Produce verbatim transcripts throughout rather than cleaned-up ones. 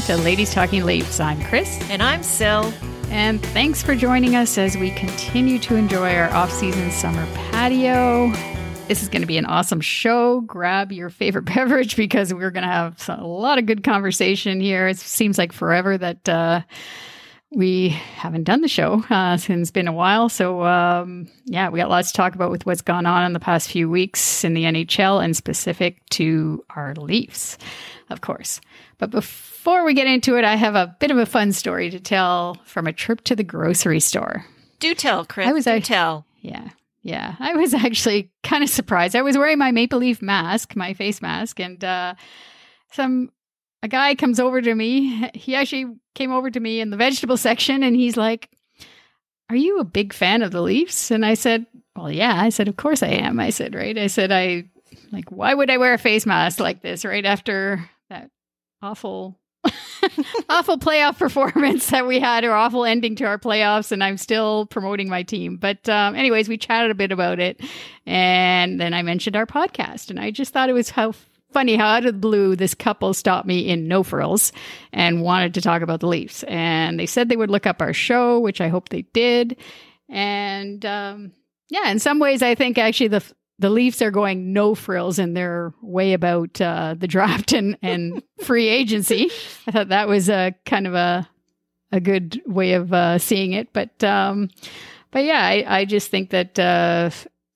to Ladies Talking Leafs. I'm Chris. And I'm Sil. And thanks for joining us as we continue to enjoy our off-season summer patio. This is going to be an awesome show. Grab your favorite beverage because we're going to have a lot of good conversation here. It seems like forever that uh, we haven't done the show uh, since it's been a while. So, um, yeah, we got lots to talk about with what's gone on in the past few weeks in the N H L and specific to our Leafs, of course. But before we get into it, I have a bit of a fun story to tell from a trip to the grocery store. Do tell, Chris. I was, Do I, tell. Yeah. Yeah, I was actually kind of surprised. I was wearing my Maple Leaf mask, my face mask, and uh, some a guy comes over to me. He actually came over to me in the vegetable section, and he's like, "Are you a big fan of the Leafs?" And I said, "Well, yeah." I said, "Of course I am." I said, "Right." I said, "I like, why would I wear a face mask like this right after that awful." awful playoff performance that we had, or awful ending to our playoffs, and I'm still promoting my team. But um, anyways, we chatted a bit about it, and then I mentioned our podcast, and I just thought it was how funny how out of the blue this couple stopped me in No Frills and wanted to talk about the Leafs, and they said they would look up our show, which I hope they did. And um, yeah, in some ways, I think actually the The Leafs are going no frills in their way about uh, the draft and, and free agency. I thought that was a kind of a a good way of uh, seeing it. But um, but yeah, I, I just think that uh,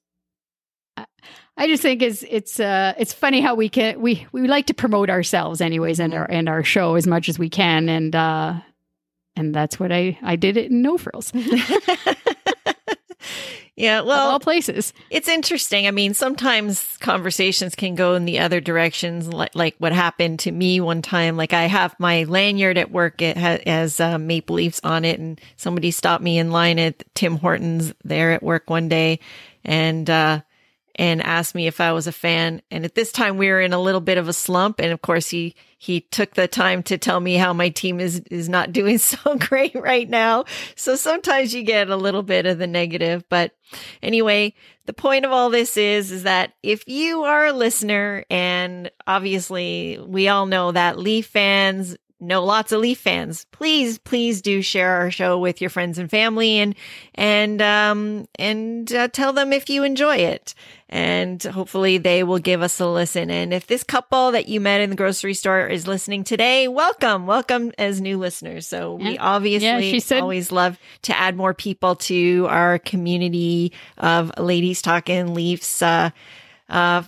I just think it's it's uh, it's funny how we can we we like to promote ourselves anyways and our and our show as much as we can, and uh, and that's what I I did it in No Frills. Yeah, well, of all places. It's interesting. I mean, sometimes conversations can go in the other directions, like like what happened to me one time. Like I have my lanyard at work, it ha- has uh, Maple Leafs on it, and somebody stopped me in line at Tim Hortons there at work one day, and uh, and asked me if I was a fan. And at this time, we were in a little bit of a slump, and of course, he he took the time to tell me how my team is is not doing so great right now. So sometimes you get a little bit of the negative, but anyway, the point of all this is, is that if you are a listener, and obviously we all know that Leaf fans know lots of Leaf fans, please, please do share our show with your friends and family, and, and, um, and uh, tell them if you enjoy it. And hopefully they will give us a listen. And if this couple that you met in the grocery store is listening today, welcome, welcome as new listeners. So yeah. we obviously yeah, she said- always love to add more people to our community of Ladies Talking Leafs, uh, uh,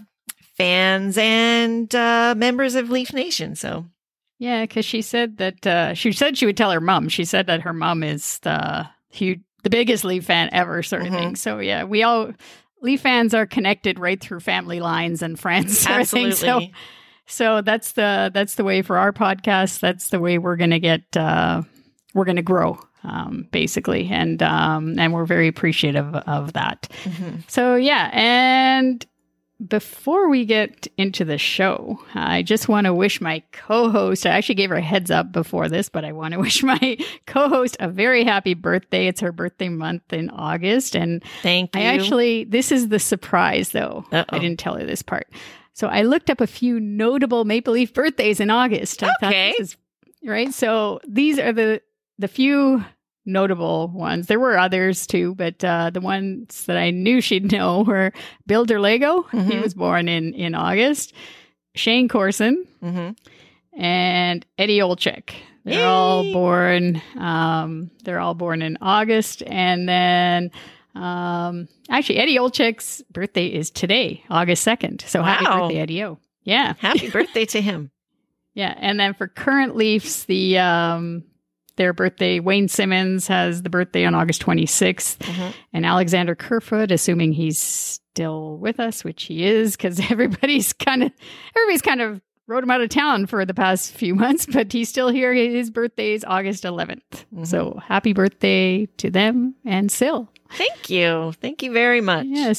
fans and, uh, members of Leaf Nation. So. Yeah, because she said that uh, she said she would tell her mom. She said that her mom is the huge, the biggest Leaf fan ever, sort of mm-hmm. thing. So yeah, we all Leaf fans are connected right through family lines and friends. Sort Absolutely. Of thing. So, so that's the that's the way for our podcast. That's the way we're gonna get. Uh, we're gonna grow, um, basically, and um, and we're very appreciative of that. Mm-hmm. So yeah, and. Before we get into the show, I just want to wish my co-host, I actually gave her a heads up before this, but I want to wish my co-host a very happy birthday. It's her birthday month in August. And thank you. I actually, this is the surprise though. Uh-oh. I didn't tell her this part. So I looked up a few notable Maple Leaf birthdays in August. I okay. thought this is, right. So these are the, the few notable ones. There were others too, but uh, the ones that I knew she'd know were Bill Derlego. Mm-hmm. He was born in, in August. Shane Corson mm-hmm. and Eddie Olczyk. They're Yay! all born. Um, they're all born in August, and then um, actually Eddie Olczyk's birthday is today, August second. So wow. happy birthday, Eddie O! Yeah, happy birthday to him. Yeah, and then for current Leafs, the um, their birthday, Wayne Simmons has the birthday on August twenty-sixth, mm-hmm. and Alexander Kerfoot, assuming he's still with us, which he is, because everybody's kind of everybody's kind of wrote him out of town for the past few months, but he's still here. His birthday is August eleventh. Mm-hmm. So happy birthday to them and Sil. Thank you. Thank you very much. Yes.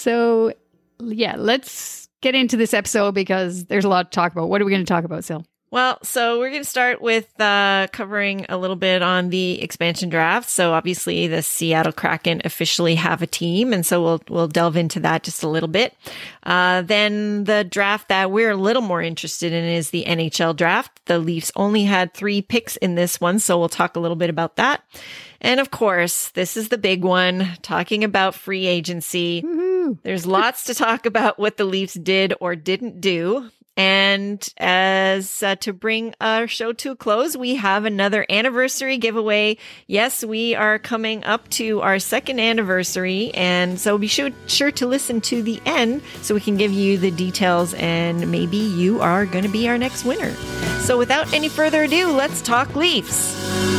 So yeah, let's get into this episode because there's a lot to talk about. What are we going to talk about, Sil? Well, so we're going to start with uh, covering a little bit on the expansion draft. So obviously the Seattle Kraken officially have a team, and so we'll we'll delve into that just a little bit. Uh, then the draft that we're a little more interested in is the N H L draft. The Leafs only had three picks in this one, so we'll talk a little bit about that. And of course, this is the big one, talking about free agency. Woohoo. There's lots to talk about what the Leafs did or didn't do. And as uh, to bring our show to a close, we have another anniversary giveaway. Yes, we are coming up to our second anniversary. And so be sure, sure to listen to the end so we can give you the details, and maybe you are going to be our next winner. So without any further ado, let's talk Leafs.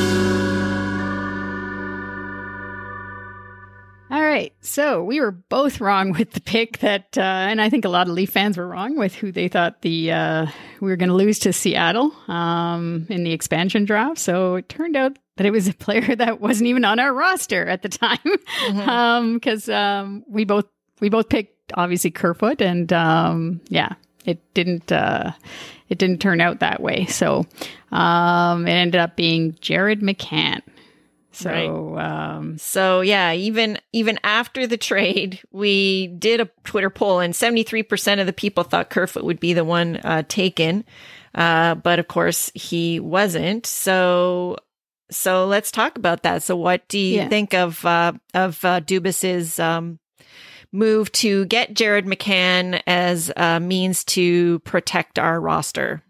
All right. So we were both wrong with the pick that, uh, and I think a lot of Leaf fans were wrong with who they thought the uh, we were going to lose to Seattle um, in the expansion draft. So it turned out that it was a player that wasn't even on our roster at the time, because mm-hmm. um, um, we both we both picked obviously Kerfoot, and um, yeah, it didn't uh, it didn't turn out that way. So um, it ended up being Jared McCann. So, right. um, so yeah, even, even after the trade, we did a Twitter poll, and seventy-three percent of the people thought Kerfoot would be the one, uh, taken. Uh, but of course he wasn't. So, so let's talk about that. So what do you yeah. think of, uh, of, uh, Dubas's, um, move to get Jared McCann as a means to protect our roster?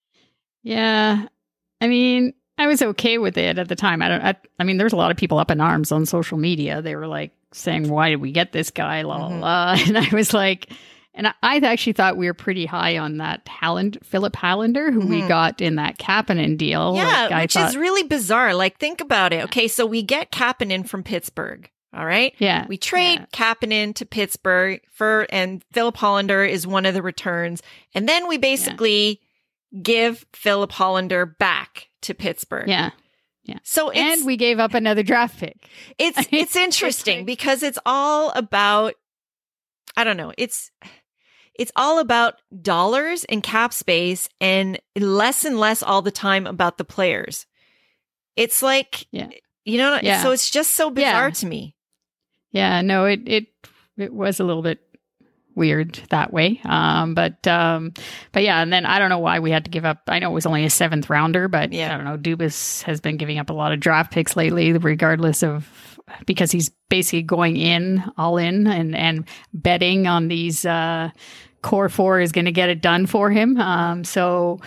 Yeah. I mean, I was okay with it at the time. I don't. I, I mean, there's a lot of people up in arms on social media. They were like saying, "Why did we get this guy?" La la mm-hmm. la. And I was like, and I, I actually thought we were pretty high on that Halland, Philip Hallander, who mm-hmm. we got in that Kapanen deal. Yeah, like, which thought, is really bizarre. Like, think about it. Okay, so we get Kapanen from Pittsburgh. All right. Yeah. We trade yeah. Kapanen to Pittsburgh for, and Philip Hallander is one of the returns, and then we basically yeah. give Philip Hallander back to Pittsburgh. Yeah. Yeah. So it's, and we gave up another draft pick. It's it's interesting because it's all about, I don't know, it's it's all about dollars and cap space, and less and less all the time about the players. It's like, yeah. you know, yeah. so it's just so bizarre yeah. to me. Yeah, no, it it it was a little bit weird that way. Um, but, um, but yeah, and then I don't know why we had to give up. I know it was only a seventh rounder, but yeah. I don't know. Dubas has been giving up a lot of draft picks lately, regardless of, because he's basically going in all in and, and betting on these, uh, core four is going to get it done for him. Um, so,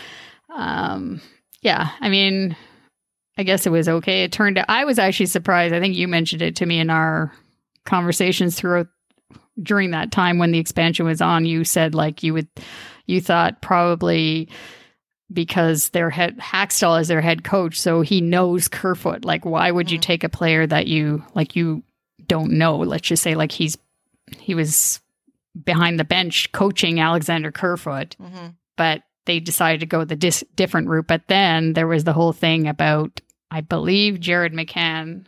um, yeah, I mean, I guess it was okay. It turned out, I was actually surprised. I think you mentioned it to me in our conversations throughout during that time when the expansion was on. You said like you would, you thought probably because their head Hackstall is their head coach, so he knows Kerfoot. Like, why would mm-hmm. you take a player that you like you don't know? Let's just say like he's he was behind the bench coaching Alexander Kerfoot, mm-hmm. but they decided to go the dis- different route. But then there was the whole thing about, I believe Jared McCann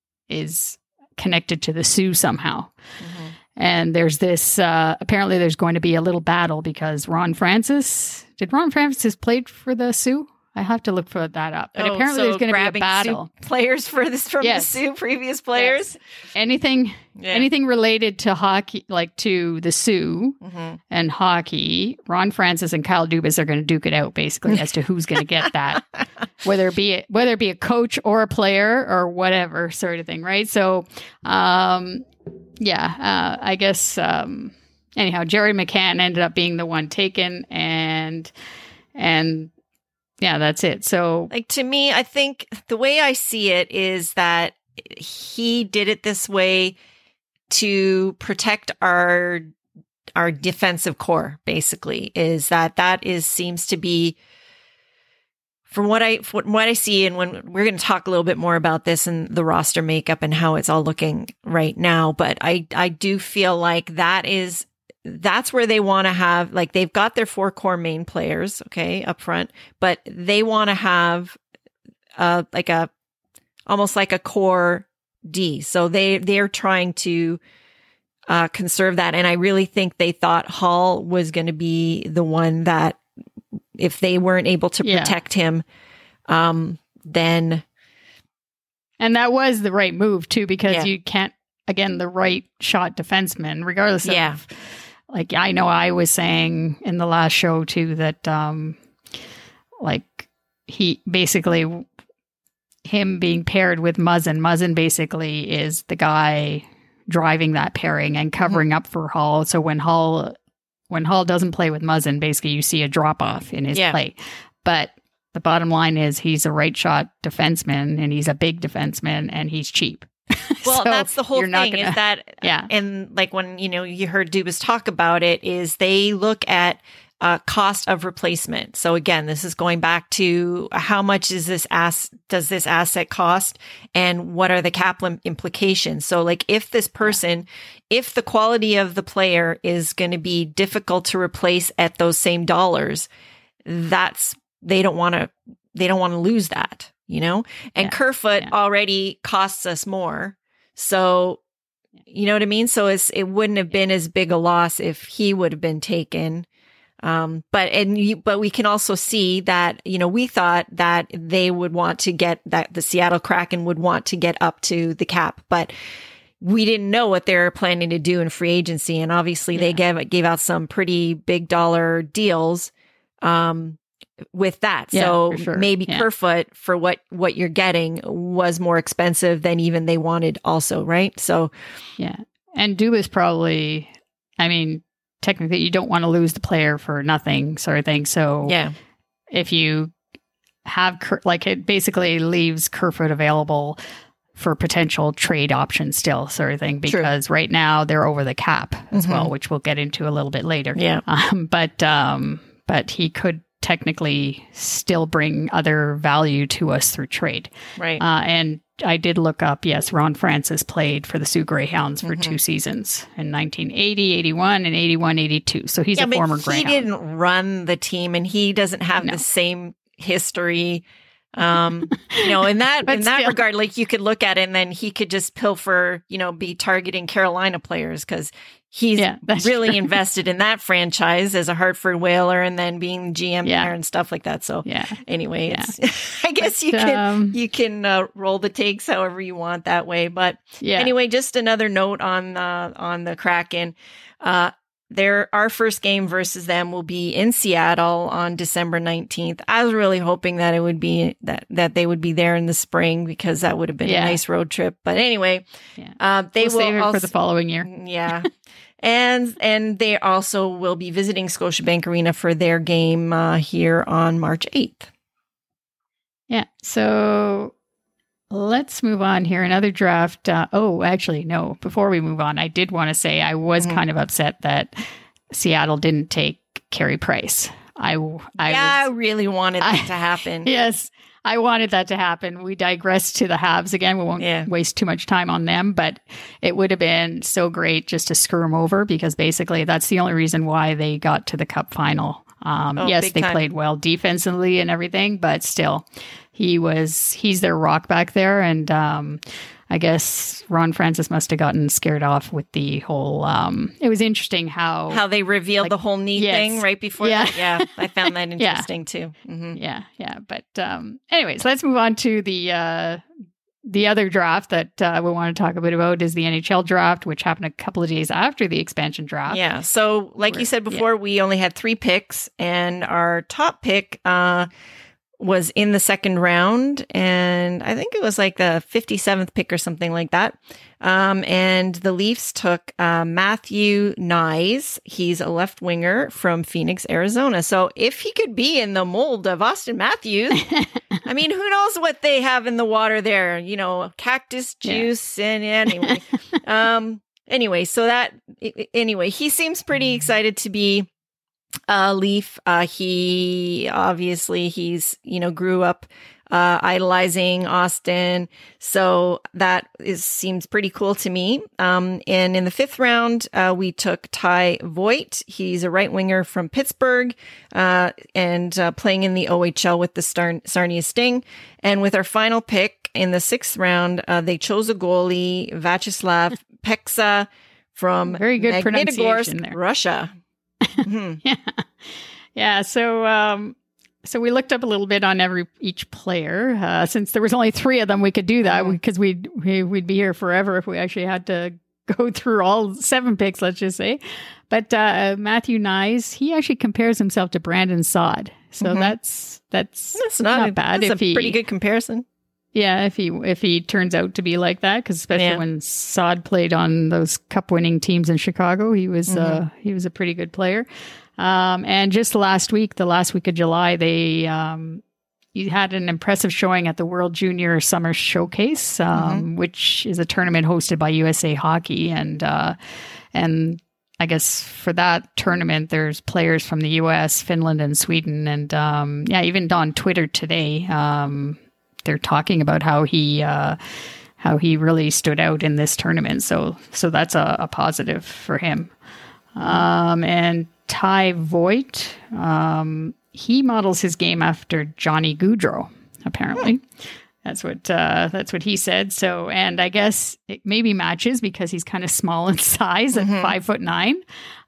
is connected to the Sioux somehow. Mm-hmm. And there's this, uh, apparently there's going to be a little battle because Ron Francis, did Ron Francis played for the Sioux? I have to look for that up. But oh, apparently so there's going to be a battle. Sioux players for this from yes. the Sioux, previous players? Yes. Anything yeah. anything related to hockey, like to the Sioux mm-hmm. and hockey, Ron Francis and Kyle Dubas are going to duke it out basically as to who's going to get that. Whether it be a, whether it be a coach or a player or whatever sort of thing, right? So, um, yeah, uh, I guess, um, anyhow, Jerry McCann ended up being the one taken, and, and yeah, that's it. So, like, to me, I think the way I see it is that he did it this way to protect our, our defensive core, basically, is that that is, seems to be, from what I from what I see, and when we're going to talk a little bit more about this and the roster makeup and how it's all looking right now, but I I do feel like that is that's where they want to have, like, they've got their four core main players, okay, up front, but they want to have uh like a almost like a core D. So they they're trying to uh conserve that, and I really think they thought Hall was going to be the one that if they weren't able to Yeah. protect him, um, then And that was the right move too, because Yeah. you can't, again, the right shot defenseman, regardless Yeah. of, like, I know I was saying in the last show too that, um, like, he basically, him being paired with Muzzin, Muzzin basically is the guy driving that pairing and covering up for Hull. So when Hull, when Hull doesn't play with Muzzin, basically you see a drop off in his Yeah. play. But the bottom line is he's a right shot defenseman and he's a big defenseman and he's cheap. Well, So that's the whole you're not thing gonna- is that, Yeah. and like when, you know, you heard Dubas talk about it, is they look at uh, cost of replacement. So again, this is going back to how much is this ass, does this asset cost and what are the cap lim- implications? So like if this person, if the quality of the player is going to be difficult to replace at those same dollars, that's, they don't want to, they don't want to lose that, you know, and Yeah. Kerfoot Yeah. already costs us more. So, you know what I mean? So it's, it wouldn't have been as big a loss if he would have been taken. Um, but, and you, but we can also see that, you know, we thought that they would want to get that the Seattle Kraken would want to get up to the cap, but we didn't know what they were planning to do in free agency. And obviously they Yeah. gave, gave out some pretty big dollar deals, um, with that. Yeah, so for sure. maybe Yeah. Kerfoot for what, what you're getting was more expensive than even they wanted also. Right. So Yeah. And Dubas probably, I mean, technically you don't want to lose the player for nothing sort of thing. So yeah, if you have, Ker- like, it basically leaves Kerfoot available for potential trade options still sort of thing, True. because right now they're over the cap as Mhm. well, which we'll get into a little bit later. yeah, Um, but, um, but he could technically still bring other value to us through trade. right. Uh, and I did look up, yes, Ron Francis played for the Sioux Greyhounds for Mhm. two seasons in nineteen eighty, eighty-one, and eighty-one, eighty-two. So he's yeah, a but former he Greyhound. didn't run the team and he doesn't have No. the same history. Um, you know, in that, But in that still. regard, like you could look at it and then he could just pilfer, you know, be targeting Carolina players because he's Yeah, that's really true. invested in that franchise as a Hartford Whaler and then being G M Yeah. there and stuff like that. So Yeah. anyway, Yeah. it's, I guess you But, can, um, you can uh, roll the takes however you want that way. But Yeah. anyway, just another note on uh, on the Kraken. Uh, their our first game versus them will be in Seattle on December nineteenth. I was really hoping that it would be that that they would be there in the spring because that would have been Yeah. a nice road trip. But anyway, Yeah. uh, they We'll will save it also, for the following year. yeah. And and they also will be visiting Scotiabank Arena for their game uh, here on March eighth. Yeah. So let's move on here. Another draft. Uh, oh, actually, no. Before we move on, I did want to say I was Mhm. kind of upset that Seattle didn't take Carey Price. I, I yeah, was, I really wanted I- that to happen. Yes, I wanted that to happen. We digress to the Habs again. We won't Yeah. waste too much time on them, but it would have been so great just to screw them over because basically that's the only reason why they got to the Cup final. Um, Oh, yes, big they time. played well defensively and everything, but still, he was he's their rock back there, and um, I guess Ron Francis must have gotten scared off with the whole. Um, it was interesting how How they revealed Like, the whole knee yes. thing right before Yeah. that. Yeah, I found that Yeah. interesting too. hmm Yeah, yeah. But um anyways, let's move on to the uh the other draft that uh, we want to talk a bit about is the N H L draft, which happened a couple of days after the expansion draft. Yeah. So, like you We're- said before, we only had three picks, and our top pick uh, was in the second round, and I think it was like the fifty-seventh pick or something like that. Um, and the Leafs took uh, Matthew Nyes. He's a left winger from Phoenix, Arizona. So, if he could be in the mold of Austin Matthews, I mean, who knows what they have in the water there? You know, cactus Yeah. juice, and anyway. um. Anyway, so that i- i- anyway, he seems pretty excited to be a Leaf. Uh, he obviously he's you know grew up uh, idolizing Austin, so that is seems pretty cool to me. Um, and in the fifth round, uh, we took Ty Voigt. He's a right winger from Pittsburgh, uh, and uh, playing in the O H L with the Star- Sarnia Sting. And with our final pick in the sixth round, uh, they chose a goalie, Vyacheslav Peksa from Very good Magnitogorsk, pronunciation there. Russia. Mhm. Yeah. Yeah. So, um, so we looked up a little bit on every each player. Uh, since there was only three of them, we could do that because we'd we, we'd be here forever if we actually had to go through all seven picks. Let's just say, but uh, Matthew Nyes, he actually compares himself to Brandon Saad. So mm-hmm. that's that's that's not, not a, bad. That's if a he, pretty good comparison. Yeah, if he if he turns out to be like that, because especially yeah. when Saad played on those cup winning teams in Chicago, he was mm-hmm. uh, he was a pretty good player. Um, and just last week, the last week of July, they um, he had an impressive showing at the World Junior Summer Showcase, um, mm-hmm. which is a tournament hosted by U S A Hockey, and uh, and I guess for that tournament, there's players from the U S, Finland, and Sweden, and um, yeah, even on Twitter today. Um, They're talking about how he uh, how he really stood out in this tournament. So so that's a, a positive for him. Um, and Ty Voigt, um, he models his game after Johnny Gaudreau, apparently. That's what uh, that's what he said. So, and I guess it maybe matches because he's kind of small in size at mm-hmm. five foot nine.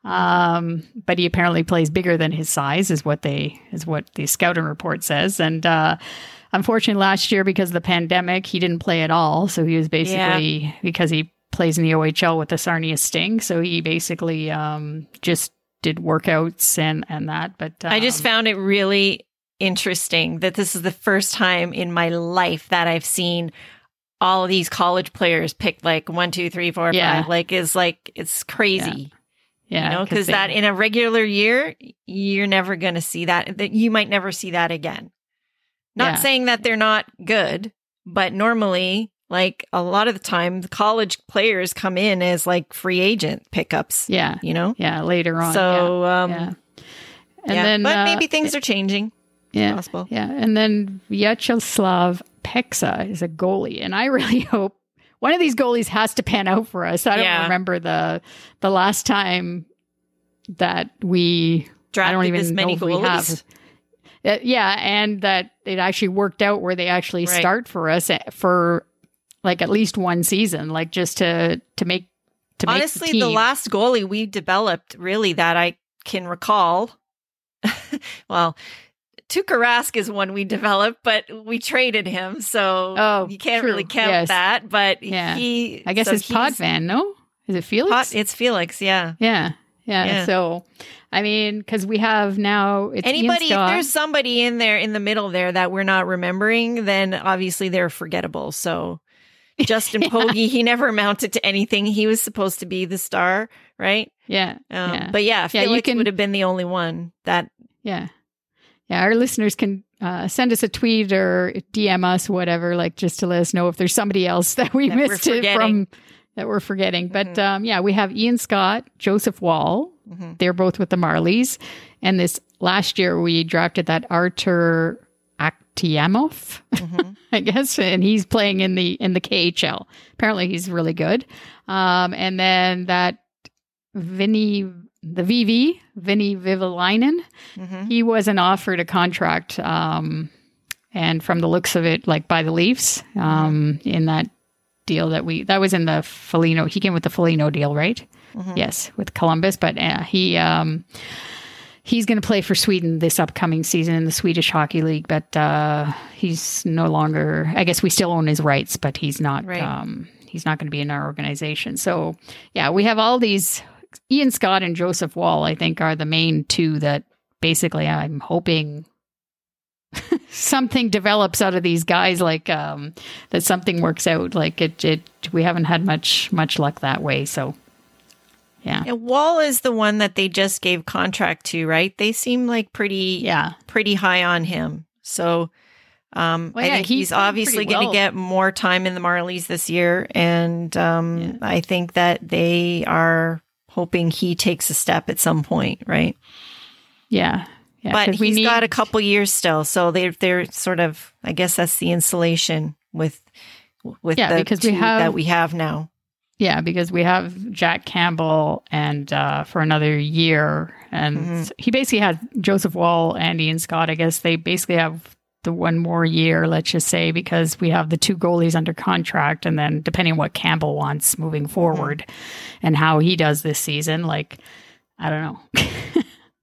Um, but he apparently plays bigger than his size, is what they is what the scouting report says. And uh, unfortunately, last year because of the pandemic, he didn't play at all. So he was basically yeah. because he plays in the O H L with the Sarnia Sting. So he basically um, just did workouts and and that. But um, I just found it really interesting that this is the first time in my life that I've seen all of these college players pick like one, two, three, four, yeah. five. Like is like it's crazy. Yeah, yeah you know, because that in a regular year, you're never going to see that. That you might never see that again. Not yeah. saying that they're not good, but normally, like a lot of the time, the college players come in as like free agent pickups. Yeah, you know. Yeah, later on. So, yeah. um, yeah. And yeah. then, but uh, maybe things are changing. Yeah, possible. Yeah, and then Vyacheslav Peksa is a goalie, and I really hope one of these goalies has to pan out for us. I don't yeah. remember the the last time that we drafted I don't even this many know goalies. We have. Uh, yeah, and that it actually worked out where they actually right. start for us for like at least one season, like just to to make to honestly make the, the last goalie we developed really that I can recall. well. Tuukka Rask is one we developed, but we traded him, so oh, you can't true. really count yes. that. But yeah. he, I guess so it's Potvin, no? Is it Felix? Pot, it's Felix, yeah. yeah, yeah, yeah. So, I mean, because we have now it's anybody. If there's somebody in there in the middle there that we're not remembering, then obviously they're forgettable. So, Justin yeah. Pogge, he never amounted to anything. He was supposed to be the star, right? Yeah, um, yeah. But yeah, yeah, Felix you can, would have been the only one that. Yeah. Yeah, our listeners can uh, send us a tweet or D M us, whatever, like just to let us know if there's somebody else that we that missed it from that we're forgetting. Mm-hmm. But um, yeah, we have Ian Scott, Joseph Wall. Mm-hmm. They're both with the Marlies. And this last year we drafted that Artur Akhtiamov, mm-hmm. I guess, and he's playing in the in the K H L. Apparently he's really good. Um, and then that Vinny... The V V, Vinny Vivalainen, mm-hmm. he wasn't offered a contract. Um, and from the looks of it, like by the Leafs, um, mm-hmm. in that deal that we, that was in the Foligno, he came with the Foligno deal, right? Mm-hmm. Yes, with Columbus. But uh, he, um, he's going to play for Sweden this upcoming season in the Swedish Hockey League. But uh, he's no longer, I guess we still own his rights, but he's not, right. um, he's not going to be in our organization. So yeah, we have all these. Ian Scott and Joseph Wall, I think, are the main two that basically I'm hoping something develops out of these guys, like um, that something works out. Like it, it, we haven't had much, much luck that way. So, yeah. yeah. Wall is the one that they just gave contract to, right? They seem like pretty, yeah, pretty high on him. So, um, well, I yeah, think he's, he's obviously well. going to get more time in the Marlies this year, and um, yeah. I think that they are. Hoping he takes a step at some point, right? Yeah, yeah. But he's need... got a couple years still, so they're they're sort of. I guess that's the insulation with with yeah, the because two we have, that we have now. Yeah, because we have Jack Campbell and uh, for another year, and mm-hmm. he basically had Joseph Wall and Ian Scott. I guess they basically have the one more year, let's just say, because we have the two goalies under contract, and then depending on what Campbell wants moving forward mm-hmm. and how he does this season, like, I don't know.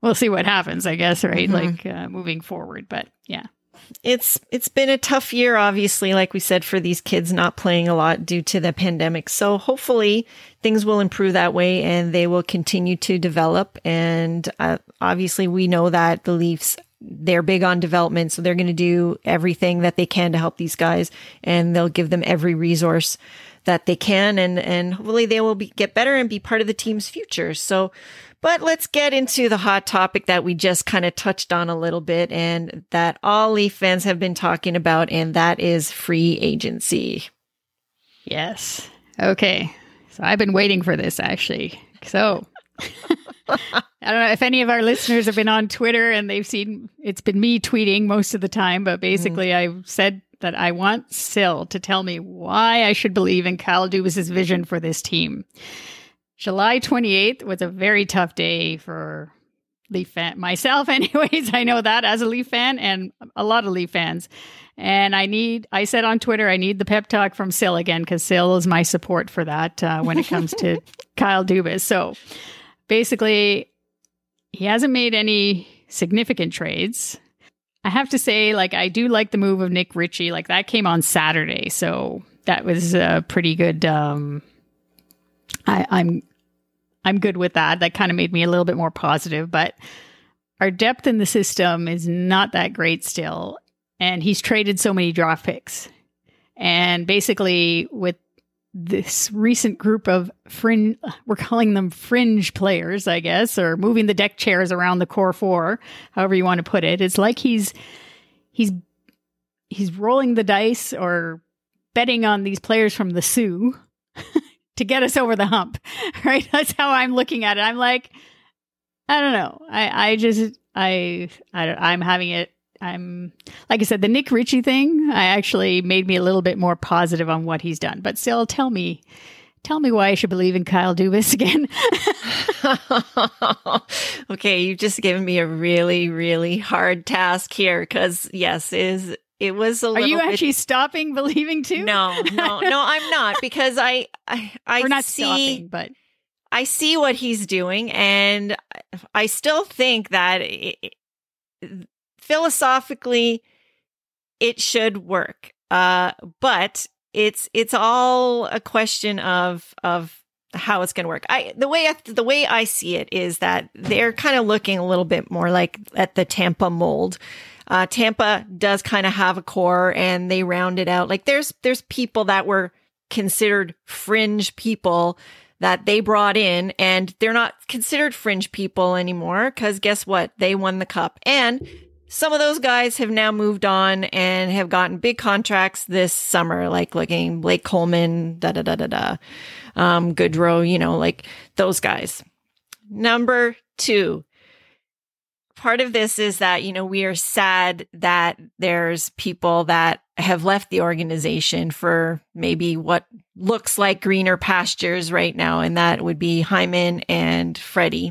we'll see what happens, I guess, right? Mm-hmm. Like uh, moving forward. But yeah. It's it's been a tough year, obviously, like we said, for these kids not playing a lot due to the pandemic. So hopefully things will improve that way and they will continue to develop. And uh, obviously we know that the Leafs, they're big on development. So they're going to do everything that they can to help these guys, and they'll give them every resource that they can. And, and hopefully they will be, get better and be part of the team's future. So, but let's get into the hot topic that we just kind of touched on a little bit, and that all Leaf fans have been talking about, and that is free agency. Yes. Okay. So I've been waiting for this, actually. So I don't know if any of our listeners have been on Twitter and they've seen, it's been me tweeting most of the time, but basically mm-hmm. I've said that I want Sil to tell me why I should believe in Kyle Dubas's vision for this team. July twenty-eighth was a very tough day for Leaf fan, myself anyways. I know that as a Leaf fan and a lot of Leaf fans. And I need, I said on Twitter, I need the pep talk from Sil again, because Sil is my support for that uh, when it comes to Kyle Dubas. So basically, he hasn't made any significant trades. I have to say, like, I do like the move of Nick Ritchie. Like, that came on Saturday. So that was a pretty good, um, I, I'm I'm good with that. That kind of made me a little bit more positive, but our depth in the system is not that great still. And he's traded so many draft picks. And basically with this recent group of fringe, we're calling them fringe players, I guess, or moving the deck chairs around the core four, however you want to put it. It's like he's, he's, he's rolling the dice or betting on these players from the Sioux to get us over the hump, right? That's how I'm looking at it. I'm like, I don't know. I, I just, I, I don't, I'm having it. I'm, like I said, the Nick Ritchie thing, I actually made me a little bit more positive on what he's done. But still, tell me, tell me why I should believe in Kyle Dubas again. Okay, you've just given me a really, really hard task here, because yes, is it was a Are little you bit... actually stopping believing too? No, no, no, I'm not, because I, I, I We're not see, stopping, but I see what he's doing, and I still think that it, philosophically it should work. Uh, but it's it's all a question of of how it's going to work. I the way I, the way I see it is that they're kind of looking a little bit more like at the Tampa mold. Uh, Tampa does kind of have a core, and they round it out. Like there's there's people that were considered fringe people that they brought in, and they're not considered fringe people anymore, because guess what? They won the cup. And some of those guys have now moved on and have gotten big contracts this summer, like looking Blake Coleman, da da da da da, um, Goodrow, you know, like those guys. Number two. Part of this is that, you know, we are sad that there's people that have left the organization for maybe what looks like greener pastures right now. And that would be Hyman and Freddie.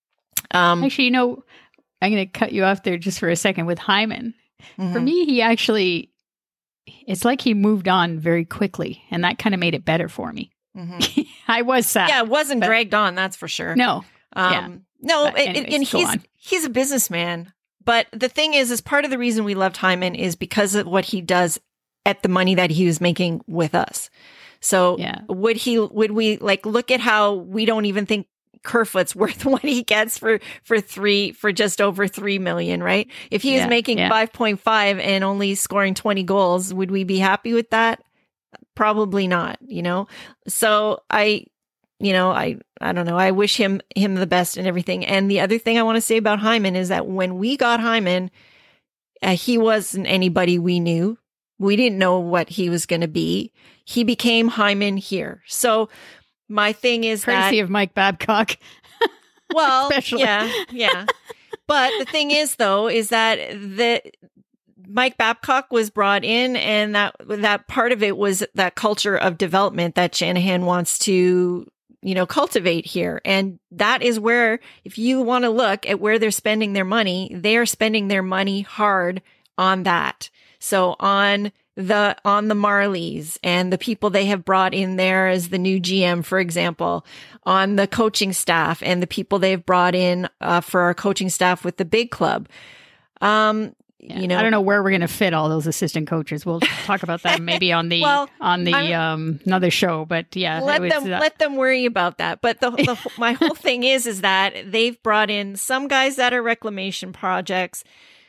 Um, actually, you know, I'm going to cut you off there just for a second with Hyman. mm-hmm. For me, he actually, it's like he moved on very quickly, and that kind of made it better for me. Mm-hmm. I was sad. Yeah, it wasn't dragged on, that's for sure. No. Um, yeah. No, But and, anyways, and go he's on. he's a businessman. But the thing is, is part of the reason we loved Hyman is because of what he does at the money that he was making with us. So Yeah. would he, would we like look at how we don't even think Kerfoot's worth what he gets for, for three, for just over three million, right? If he was Yeah, making yeah. five point five and only scoring twenty goals, would we be happy with that? Probably not, you know? So I, you know, I, I don't know. I wish him, him the best and everything. And the other thing I want to say about Hyman is that when we got Hyman, uh, he wasn't anybody we knew. We didn't know what he was going to be. He became Hyman here. So my thing is Courtesy that, of Mike Babcock. well, especially. yeah, yeah. But the thing is, though, is that the Mike Babcock was brought in, and that that part of it was that culture of development that Shanahan wants to, you know, cultivate here. And that is where, if you want to look at where they're spending their money, they are spending their money hard on that. So on the on the Marlies and the people they have brought in there as the new G M, for example, on the coaching staff and the people they've brought in uh, for our coaching staff with the big club. Um, Yeah, you know, I don't know where we're going to fit all those assistant coaches. We'll talk about that maybe on the well, on the I'm, um another show. But yeah, let was, them uh, let them worry about that. But the, the my whole thing is is that they've brought in some guys that are reclamation projects,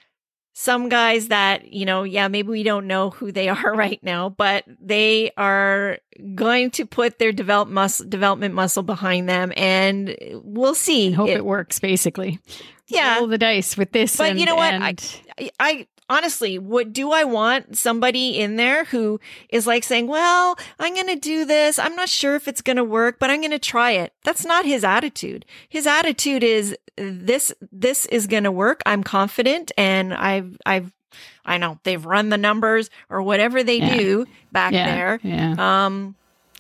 some guys that, you know, yeah, maybe we don't know who they are right now, but they are going to put their develop muscle, development muscle behind them, and we'll see. and hope it, it works. Basically, yeah, roll the dice with this. but and, you know what? and, I, I honestly, what do I want somebody in there who is like saying, well, I'm going to do this. I'm not sure if it's going to work, but I'm going to try it. That's not his attitude. His attitude is this, this is going to work. I'm confident. And I've, I've, I know they've run the numbers or whatever they Yeah. do back Yeah, there. yeah. Um,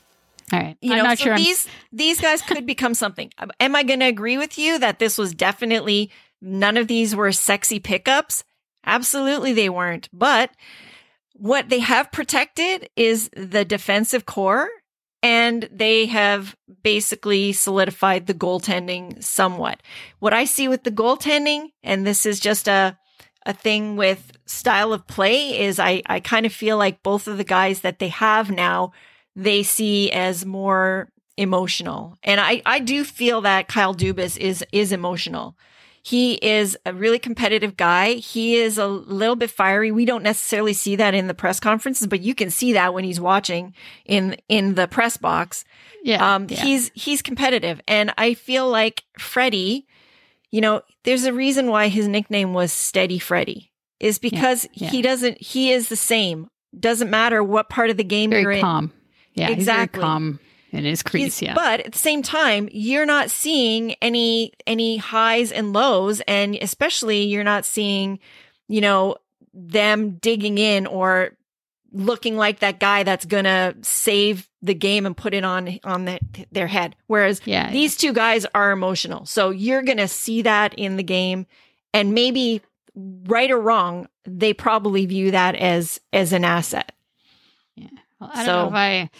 all right. you I'm know, not so sure. I'm- these, these guys could become something. Am I going to agree with you that this was definitely, none of these were sexy pickups? Absolutely they weren't. But what they have protected is the defensive core, and they have basically solidified the goaltending somewhat. What I see with the goaltending, and this is just a a thing with style of play, is I, I kind of feel like both of the guys that they have now, they see as more emotional. And I, I do feel that Kyle Dubas is is emotional. He is a really competitive guy. He is a little bit fiery. We don't necessarily see that in the press conferences, but you can see that when he's watching in in the press box. yeah, Um, yeah. he's he's competitive, and I feel like Freddie, you know, there's a reason why his nickname was Steady Freddie, is because Yeah, yeah. he doesn't. He is the same. Doesn't matter what part of the game you're very in. calm. Yeah, Exactly. He's very calm in his crease. He's- Yeah, But at the same time, you're not seeing any any highs and lows, and especially you're not seeing, you know, them digging in or looking like that guy that's gonna save the game and put it on on the, their head. Whereas Yeah, these two guys are emotional, so you're gonna see that in the game, and maybe right or wrong, they probably view that as as an asset. yeah. Well, I don't So- know if I.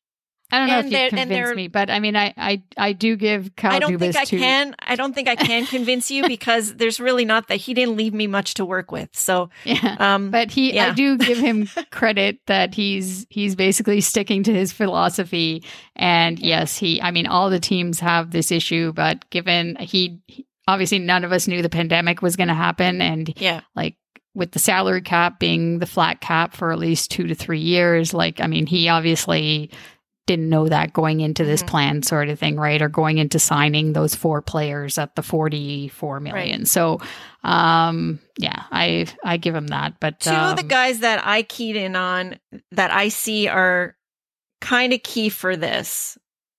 I don't know And if they're- you and convince they're- me, but I mean, I I, I do give Kyle I don't Dubas think I to. can. I don't think I can convince you because there's really not that he didn't leave me much to work with. So, Yeah. um, But he, yeah. I do give him credit that he's he's basically sticking to his philosophy. And yes, he. I mean, all the teams have this issue, but given he, he obviously none of us knew the pandemic was going to happen, and yeah, like with the salary cap being the flat cap for at least two to three years, like I mean, he obviously didn't know that going into this Mhm. plan, sort of thing, right? Or going into signing those four players at the forty-four million. Right. So, um, yeah, I I give him that. But two um, of the guys that I keyed in on that I see are kind of key for this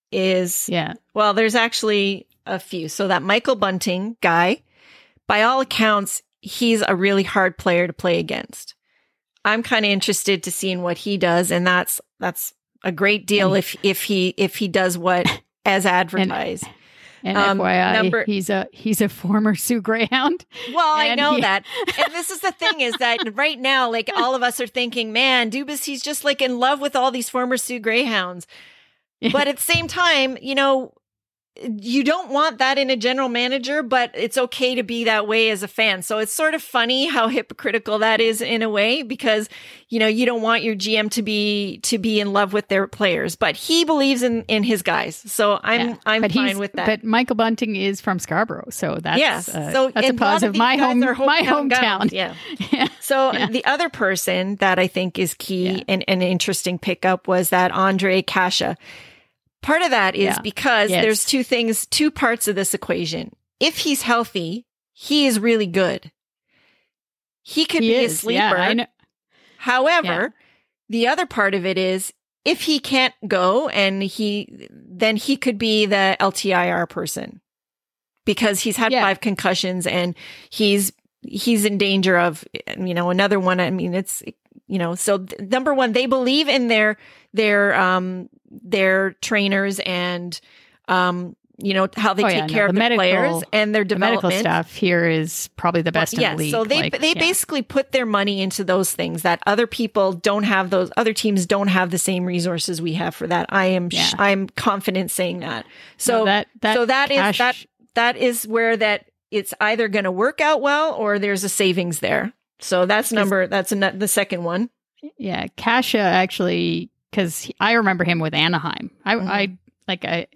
is yeah, well, there's actually a few. So that Michael Bunting guy, by all accounts, he's a really hard player to play against. I'm kind of interested to seeing what he does, and that's that's a great deal And- if if he if he does what as advertised. and um, F Y I, number- he's a he's a former Sioux Greyhound. Well, I And know he- that. And this is the thing is that right now, like all of us are thinking, man, Dubas, he's just like in love with all these former Sioux Greyhounds. But at the same time, you know, you don't want that in a general manager, but it's okay to be that way as a fan. So it's sort of funny how hypocritical that is in a way, because, you know, you don't want your G M to be to be in love with their players, but he believes in in his guys. So I'm Yeah. I'm but fine he's- with that. But Michael Bunting is from Scarborough, so that's yes. uh, so that's a and lot of positive. these My guys home, are my hometown hometown. gals. Yeah. Yeah. So Yeah. the other person that I think is key Yeah. and an interesting pickup was that Andre Kasha. Part of that is Yeah. because Yes. there's two things, two parts of this equation. If he's healthy, he is really good. He could He be is. a sleeper. Yeah, I know. However, Yeah. the other part of it is if he can't go and he, then he could be the L T I R person because he's had Yeah. five concussions and he's, he's in danger of, you know, another one. I mean, it's, you know, so th- number one, they believe in their, their, um, their trainers and, um, you know, how they Oh, take yeah, no, care the of the medical- players and their The medical development. staff here is probably the best yeah, in the league. so they like, they yeah. basically put their money into those things that other people don't have. Those other teams don't have the same resources we have for that. I am sh- Yeah. I'm confident saying that. So No, that- that so that cash- is that that is where that it's either going to work out well or there's a savings there. So that's number that's a, the second one. Yeah, Kasha actually, because I remember him with Anaheim. I, Mhm. I like I.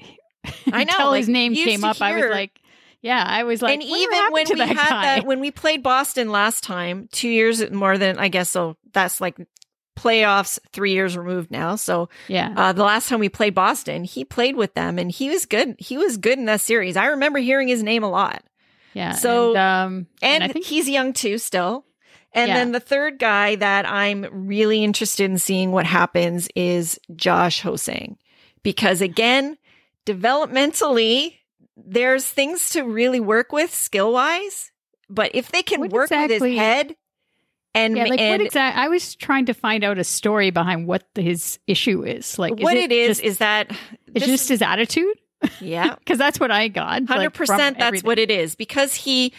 I know, Until like, his name you used came to up, I was hear- like, yeah, I was like, and what even happened when to we that had guy? that, when we played Boston last time, two years more than I guess. So that's like playoffs, three years removed now. So yeah, uh, the last time we played Boston, he played with them, and he was good. He was good in that series. I remember hearing his name a lot. yeah. so- and, um, And, and I think he's young too, still. And Yeah. then the third guy that I'm really interested in seeing what happens is Josh Hosang, because again, developmentally, there's things to really work with skill wise. But if they can What work with exactly- his head and yeah, like and what exactly? I was trying to find out a story behind what the, his issue is. Like, what is it is just, is that it's this just is- his attitude. yeah, Because that's what I got. hundred like, from percent. That's everything. what it is, because he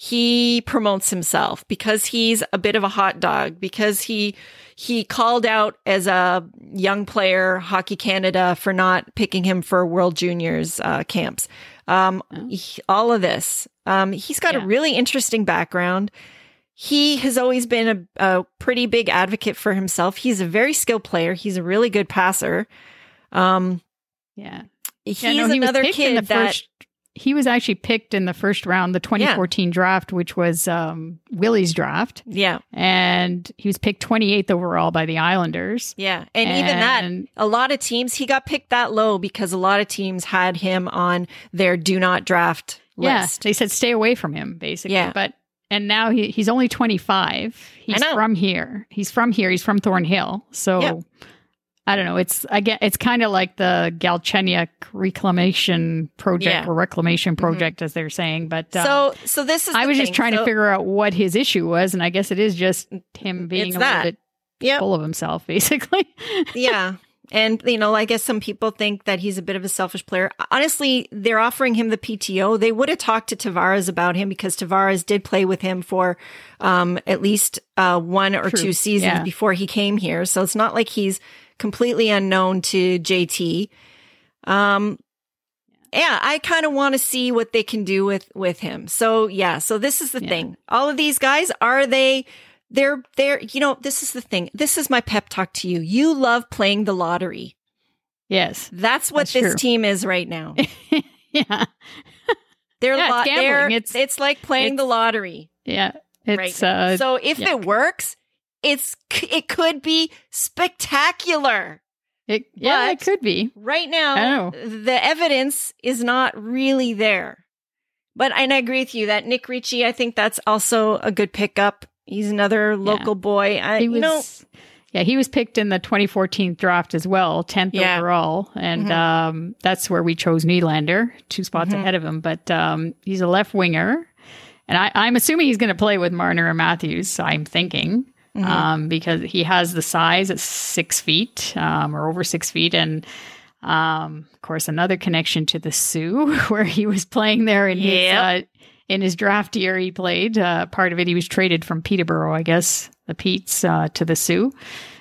he promotes himself, because he's a bit of a hot dog, because he he called out as a young player Hockey Canada for not picking him for World Juniors uh, camps. Um, Oh. he- all of this. Um, he's got Yeah. a really interesting background. He has always been a, a pretty big advocate for himself. He's a very skilled player. He's a really good passer. Um, Yeah. he's Yeah, no, he was another picked in kid the that. first. He was actually picked in the first round, the twenty fourteen draft, which was um, Willie's draft, Yeah. and he was picked twenty-eighth overall by the Islanders. Yeah. And, even that, And- a lot of teams, he got picked that low because a lot of teams had him on their do not draft Yeah, list. they said stay away from him, basically. Yeah. But and now he he's only twenty-five. He's know. from here. He's from here. He's from Thornhill. So Yep. I don't know. It's again. It's kind of like the Galchenyuk reclamation project Yeah. or reclamation project, as they're saying. But um, So, so this is I the was thing. just trying So- to figure out what his issue was, and I guess it is just him being It's a that. little bit Yep. full of himself, basically. Yeah. And, you know, I guess some people think that he's a bit of a selfish player. Honestly, they're offering him the P T O. They would have talked to Tavares about him, because Tavares did play with him for um, at least uh, one or True. two seasons Yeah. before he came here. So it's not like he's completely unknown to J T. Um, yeah, I kind of want to see what they can do with with him. So yeah, so this is the Yeah. thing. All of these guys, are they? They're they're. You know, this is the thing. This is my pep talk to you. You love playing the lottery. Yes. That's what That's this true. team is right now. Yeah. They're, Yeah, it's lo- gambling. they're It's- it's like playing the it's- lottery Yeah. right It's now. uh, So if yeah. it works, it's it could be spectacular. it, yeah, it but- could be. Right I now, know. the evidence is not really there. But and I agree with you that Nick Ritchie, I think that's also a good pickup. He's another local boy. I, He you was, know, yeah, he was picked in the twenty fourteen draft as well, tenth Yeah. overall, and Mhm. um, that's where we chose Nylander, two spots Mhm. ahead of him. But um, he's a left winger, and I, I'm assuming he's going to play with Marner and Matthews. I'm thinking Mhm. um, because he has the size at six feet um, or over six feet, and um, of course another connection to the Sioux, where he was playing there in his. Yep. Uh, in his draft year, he played. Uh, part of it, he was traded from Peterborough, I guess, the Petes, uh, to the Sioux.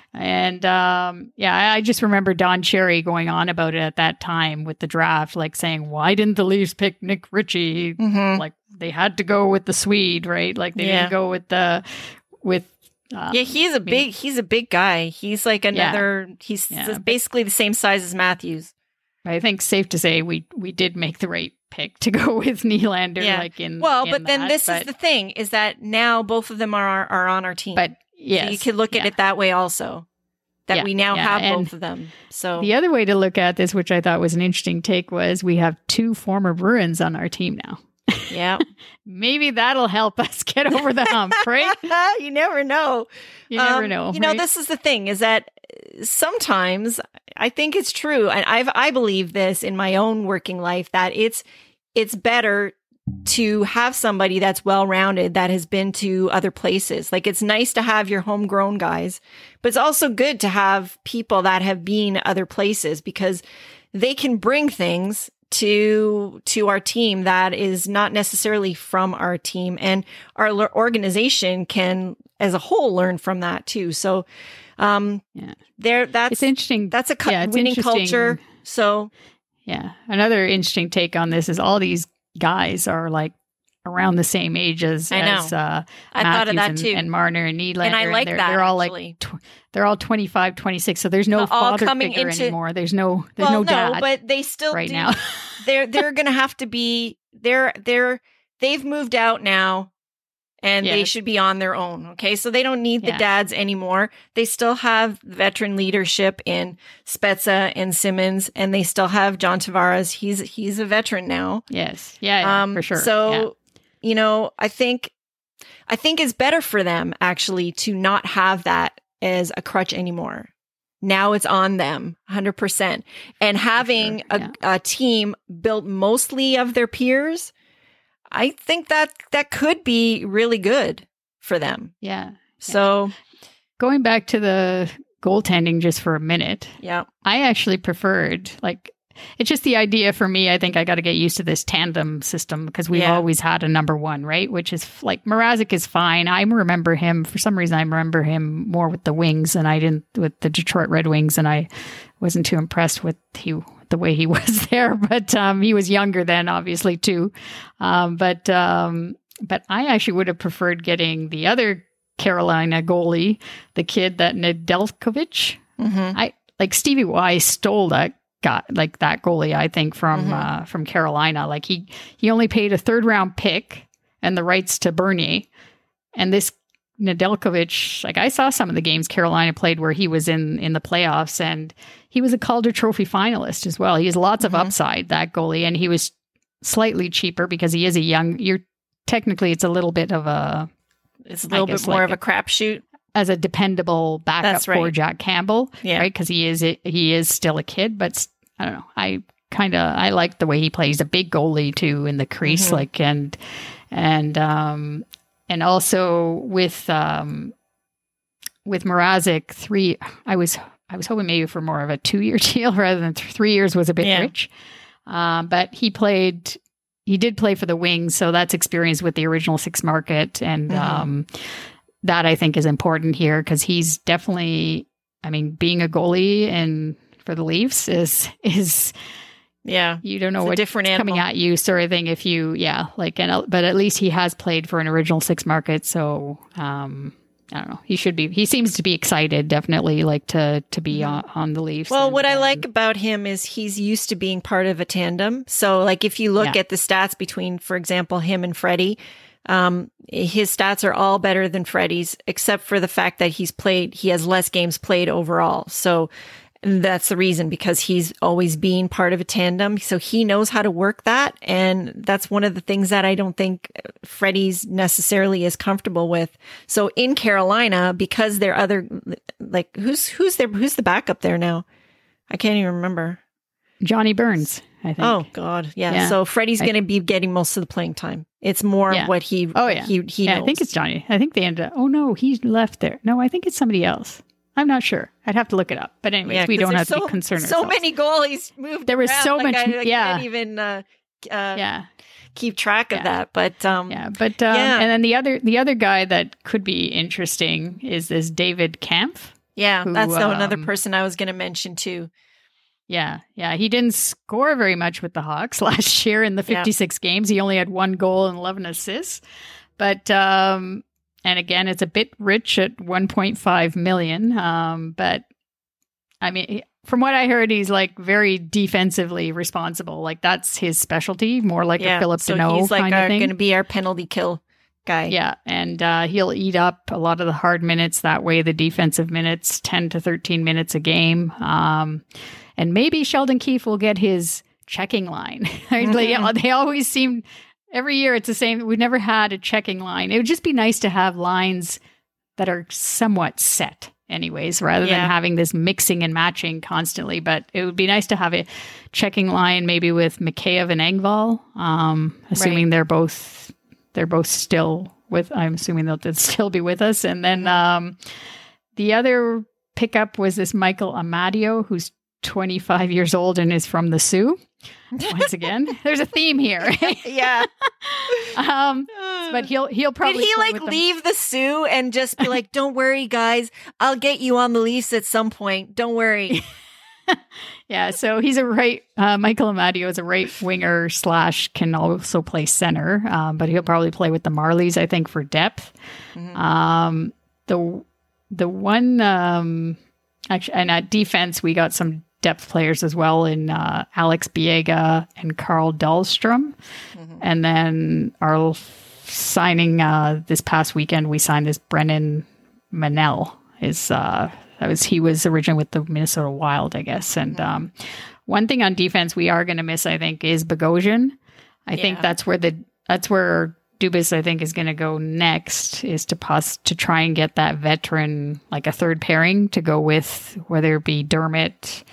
And um, yeah, I, I just remember Don Cherry going on about it at that time with the draft, like saying, why didn't the Leafs pick Nick Ritchie? Mhm. Like they had to go with the Swede, right? Like they Yeah. didn't go with the, with, uh, yeah, he's a big he's a big guy. He's like another. He's Yeah, s- but- basically the same size as Matthews. I think safe to say we, we did make the right pick to go with Nylander. Yeah. Like in, Well, in but then that, this but, is the thing: is that now both of them are are on our team. but yes, So you could look at yeah. it that way also. That Yeah, we now yeah, have and both of them. So The other way to look at this, which I thought was an interesting take, was we have two former Bruins on our team now. yeah, Maybe that'll help us get over the hump, right? you never know. You never Um, know. You know, right? this is the thing: is that sometimes I think it's true, and I've I believe this in my own working life, that it's it's better to have somebody that's well-rounded, that has been to other places. Like, it's nice to have your homegrown guys, but it's also good to have people that have been other places, because they can bring things to to our team that is not necessarily from our team, and our l- organization can as a whole learn from that too. So um Yeah. there that's It's interesting. that's a cu- Yeah, it's winning interesting. culture. So Yeah. Another interesting take on this is all these guys are like around the same age as, I know. as uh, I Matthews thought of that and, too. and Marner and Nylander. And I like they're, that, They're all actually. like, tw- they're all twenty-five, twenty-six. So there's no All father coming figure into- anymore. There's no, there's well, no dad but they still right do. now. they're they're going to have to be they're they're they've moved out now, and they Yes. should be on their own. Okay, so they don't need the Yeah. dads anymore. They still have veteran leadership in Spezza and Simmons, and they still have John Tavares. He's he's a veteran now. Yes. Yeah, yeah, um, for sure. So Yeah. you know, I think I think it's better for them actually to not have that as a crutch anymore. Now it's on them one hundred percent. And having sure, yeah. a, a team built mostly of their peers, I think that that could be really good for them. Yeah. So, Going back to the goaltending just for a minute, yeah. I actually preferred, like, it's just the idea for me. I think I got to get used to this tandem system because we've Yeah. always had a number one, right? Which is like Mrazek is fine. I remember him for some reason. I remember him more with the Wings and I didn't with the Detroit Red Wings, and I wasn't too impressed with he the way he was there. But um, he was younger then, obviously too. Um, but um, but I actually would have preferred getting the other Carolina goalie, the kid that Nedeljkovic. Mm-hmm. I like Stevie Y stole that. Got like that goalie, I think from Mhm. uh, from Carolina. Like he he only paid a third round pick and the rights to Bernier, and this Nedeljkovic. Like I saw some of the games Carolina played where he was in in the playoffs, and he was a Calder Trophy finalist as well. He has lots of Mhm. upside, that goalie, and he was slightly cheaper because he is a young. You're technically it's a little bit of a It's a little guess bit more like of a crapshoot. as a dependable backup That's right. for Jack Campbell, Yeah. right? Because he is he is still a kid, but s- I don't know. I kind of I like the way he plays. A big goalie too in the crease, Mhm. like and and um and also with um with Mrazek three. I was I was hoping maybe for more of a two year deal rather than th- three years was a bit Yeah. rich. Um, but he played. He did play for the Wings, so that's experience with the original six market, and Mhm. um, that I think is important here because he's definitely. I mean, being a goalie and for the Leafs is is Yeah. you don't know It's a what's different coming animal. at you sort of thing. If you yeah like and but at least he has played for an original six market, so um, I don't know. He should be. He seems to be excited, definitely, like to to be Mhm. on, on the Leafs. Well, and- what I and- like about him is he's used to being part of a tandem. So, like, if you look Yeah. at the stats between, for example, him and Freddie, um, his stats are all better than Freddie's, except for the fact that he's played, he has less games played overall. So, that's the reason, because he's always been part of a tandem. So he knows how to work that. And that's one of the things that I don't think Freddie's necessarily is comfortable with. So in Carolina, because they're other, like, who's, who's their, who's the backup there now? I can't even remember. Johnny Burns, I think. Oh God. Yeah. Yeah. So Freddie's I- going to be getting most of the playing time. It's more Yeah. what he, Oh, yeah. he, he yeah, knows. I think it's Johnny. I think they ended up. Oh no, he left there. No, I think it's somebody else. I'm not sure. I'd have to look it up. But anyways, Yeah, we 'cause don't have there's to so, be concerned. So ourselves. many goalies moved. There was around, so like, much- I, I yeah. can't even uh, uh, Yeah, keep track of Yeah. that. But um, yeah. But um, Yeah. and then the other the other guy that could be interesting is this David Kampf. yeah, who, that's the, another um, person I was going to mention too. Yeah, yeah. He didn't score very much with the Hawks last year in the Yeah. fifty-six games. He only had one goal and eleven assists. But um, and again, it's a bit rich at one point five million. Um, but I mean, he- from what I heard, he's like very defensively responsible. Like that's his specialty, more like Yeah, a Philip so Deneau he's like kind of thing. going to be our penalty kill guy. Yeah, and uh, he'll eat up a lot of the hard minutes that way. The defensive minutes, ten to thirteen minutes a game, um, and maybe Sheldon Keefe will get his checking line. Right? Like, Mhm. they always seem every year it's the same. We've never had a checking line. It would just be nice to have lines that are somewhat set, anyways, rather Yeah. than having this mixing and matching constantly. But it would be nice to have a checking line, maybe with Mikheyev and Engvall, um, assuming Right. they're both. They're both still with, I'm assuming they'll they'll still be with us. And then um, the other pickup was this Michael Amadio, who's twenty-five years old and is from the Sioux. Once again, there's a theme here. Yeah. um, but he'll he'll probably Did he play like with them. leave the Sioux and just be like, "Don't worry, guys, I'll get you on the Leafs at some point. Don't worry." Yeah, so he's a right. Uh, Michael Amadio is a right winger slash can also play center, um, but he'll probably play with the Marlies, I think, for depth. Mm-hmm. Um, the the one um, actually, and at defense, we got some depth players as well in uh, Alex Biega and Carl Dahlstrom, mm-hmm. and then our signing uh, this past weekend, we signed this Brennan Manel. Is uh, that was he was originally with the Minnesota Wild, I guess. And mm-hmm. um, one thing on defense we are going to miss, I think, is Bogosian. I yeah. think that's where the that's where Dubas, I think, is going to go next, is to pos- to try and get that veteran, like a third pairing, to go with, whether it be Dermott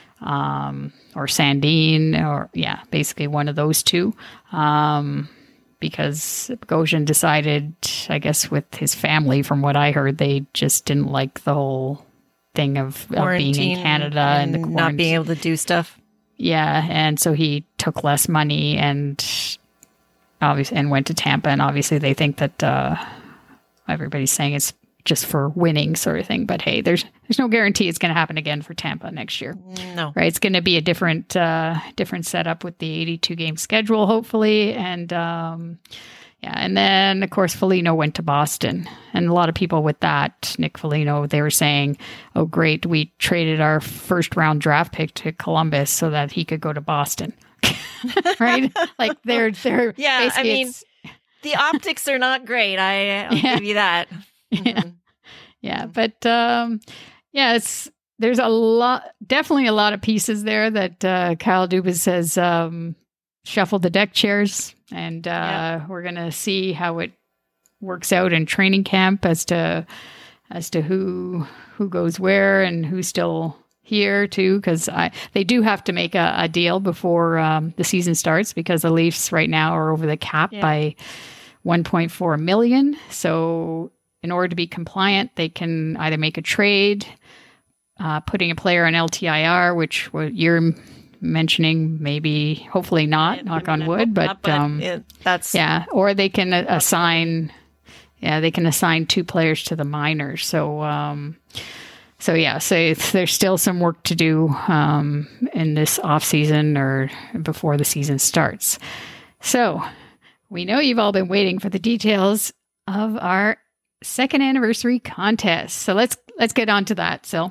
um, or Sandin, or yeah, basically one of those two. Um, because Bogosian decided, I guess, with his family, from what I heard, they just didn't like the whole thing of, of being in Canada and, and the quarantine. Not being able to do stuff. Yeah, and so he took less money and obviously and went to Tampa, and obviously they think that uh, everybody's saying it's just for winning sort of thing. But hey, there's there's no guarantee it's going to happen again for Tampa next year. No, right? It's going to be a different uh, different setup with the eighty-two game schedule, hopefully, and um, yeah, and then of course Foligno went to Boston, and a lot of people with that Nick Foligno, they were saying, "Oh, great, we traded our first round draft pick to Columbus so that he could go to Boston." Right? Like they're they're yeah. I mean, the optics are not great. I I'll Yeah. give you that. Yeah. Yeah. But um, yeah, it's there's a lot, definitely a lot of pieces there that uh, Kyle Dubas has um, shuffled the deck chairs, and uh, Yeah. we're gonna see how it works out in training camp as to as to who who goes where and who's still here too, because I they do have to make a, a deal before um, the season starts, because the Leafs right now are over the cap Yeah. by one point four million. So in order to be compliant, they can either make a trade, uh, putting a player on L T I R, which what you're mentioning, maybe, hopefully not, Yeah, knock I on mean, I wood, hope but, not, but um, it, that's yeah, or they can uh, assign, yeah, they can assign two players to the minors. So, um, so yeah, so it's, there's still some work to do um, in this off season or before the season starts. So we know you've all been waiting for the details of our second anniversary contest. So let's let's get on to that. So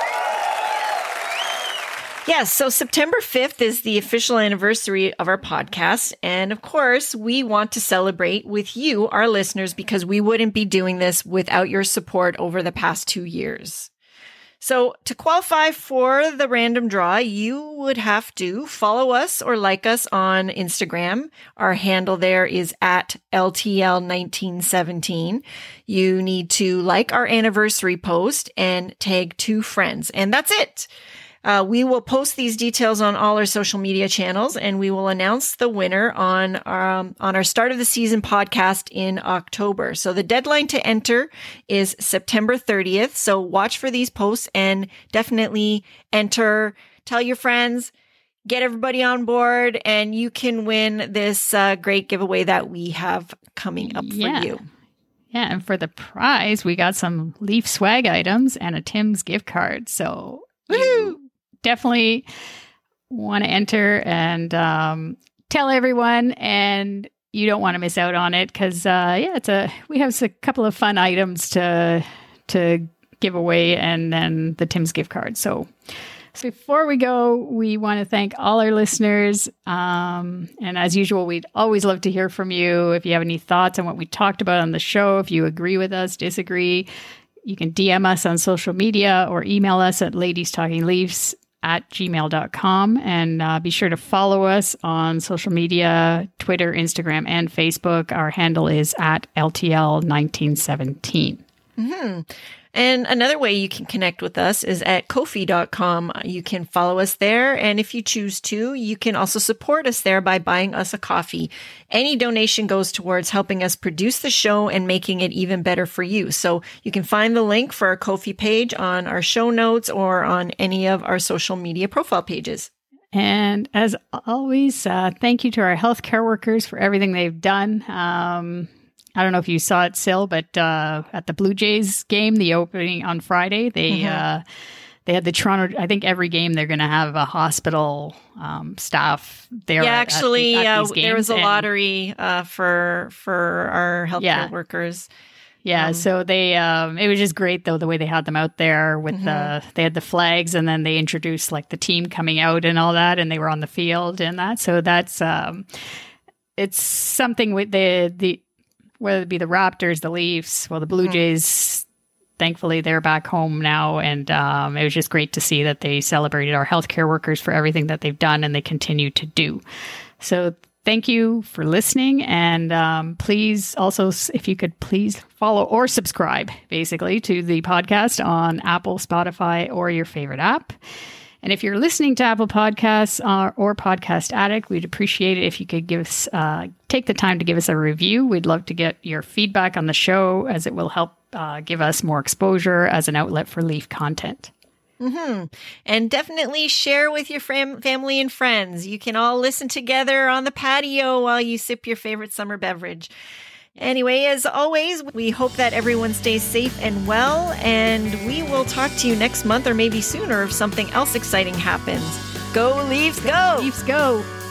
Yes, so September fifth is the official anniversary of our podcast. And of course, we want to celebrate with you, our listeners, because we wouldn't be doing this without your support over the past two years. So to qualify for the random draw, you would have to follow us or like us on Instagram. Our handle there is at L T L nineteen seventeen. You need to like our anniversary post and tag two friends. And that's it. Uh, we will post these details on all our social media channels, and we will announce the winner on um, on our start of the season podcast in October. So the deadline to enter is September thirtieth. So watch for these posts and definitely enter. Tell your friends, get everybody on board, and you can win this uh, great giveaway that we have coming up yeah. for you. Yeah, and for the prize, we got some Leaf swag items and a Tim's gift card. So you definitely want to enter and um, tell everyone, and you don't want to miss out on it, because uh, yeah, it's a we have a couple of fun items to to give away, and then the Tim's gift card. So, so before we go, we want to thank all our listeners, um, and as usual, we'd always love to hear from you. If you have any thoughts on what we talked about on the show, if you agree with us, disagree, you can D M us on social media or email us at ladiestalkingleafs at gmail dot com, and uh, be sure to follow us on social media, Twitter, Instagram, and Facebook. Our handle is at L T L nineteen seventeen. Mm-hmm. And another way you can connect with us is at ko fi dot com. You can follow us there. And if you choose to, you can also support us there by buying us a coffee. Any donation goes towards helping us produce the show and making it even better for you. So you can find the link for our Ko-fi page on our show notes or on any of our social media profile pages. And as always, uh, thank you to our healthcare workers for everything they've done. Um, I don't know if you saw it, Sil, but uh, at the Blue Jays game, the opening on Friday, they mm-hmm. uh, they had the Toronto. I think every game they're going to have a hospital um, staff there. Yeah, at, actually, at the, at uh, there was a and, lottery uh, for for our healthcare yeah. workers. Yeah, um, so they um, it was just great though the way they had them out there with mm-hmm. the they had the flags, and then they introduced like the team coming out and all that, and they were on the field and that. So that's um, it's something with the the. Whether it be the Raptors, the Leafs, well, the Blue Jays, mm-hmm. thankfully they're back home now. And um, it was just great to see that they celebrated our healthcare workers for everything that they've done and they continue to do. So thank you for listening. And um, please also, if you could please follow or subscribe basically to the podcast on Apple, Spotify, or your favorite app. And if you're listening to Apple Podcasts uh, or Podcast Addict, we'd appreciate it if you could give us, uh, take the time to give us a review. We'd love to get your feedback on the show, as it will help uh, give us more exposure as an outlet for Leaf content. Mm-hmm. And definitely share with your fam- family and friends. You can all listen together on the patio while you sip your favorite summer beverage. Anyway, as always, we hope that everyone stays safe and well, and we will talk to you next month or maybe sooner if something else exciting happens. Go Leafs, go! Leafs, go!